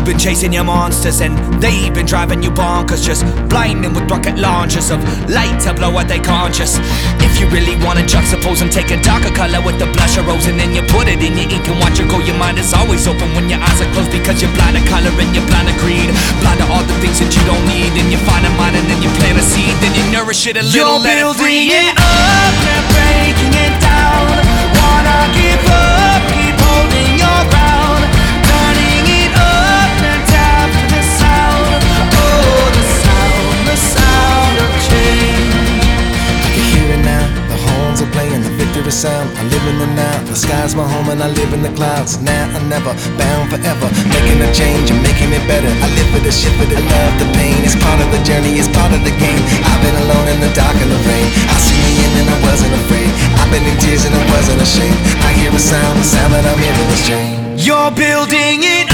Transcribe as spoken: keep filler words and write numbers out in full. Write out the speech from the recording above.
You've been chasing your monsters and they've been driving you bonkers, just blinding with rocket launchers of light to blow out their conscious. If you really wanna juxtapose and take a darker color with the blush of rose, and then you put it in your ink and watch it go, your mind is always open when your eyes are closed, because you're blind to color and you're blind to greed, blind to all the things that you don't need. And you find a mind and then you plant a seed, then you nourish it a little, let it free. You're building it up, not breaking it down. Wanna give up, keep holding your ground. Turning it up, not tap to the sound. Oh, the sound, the sound of change. I can hear it now, the horns are playing the victory sound. I live in the now, the sky's my home and I live in the clouds. Now or never, bound forever, making a change and making it better. I live for the shit, but I love the pain. It's part of the journey, it's part of the game. I've been alone in the dark and the rain. I see the end and I wasn't afraid. I've been in tears and I wasn't ashamed. I hear a sound, the sound that I'm hearing is change. You're building it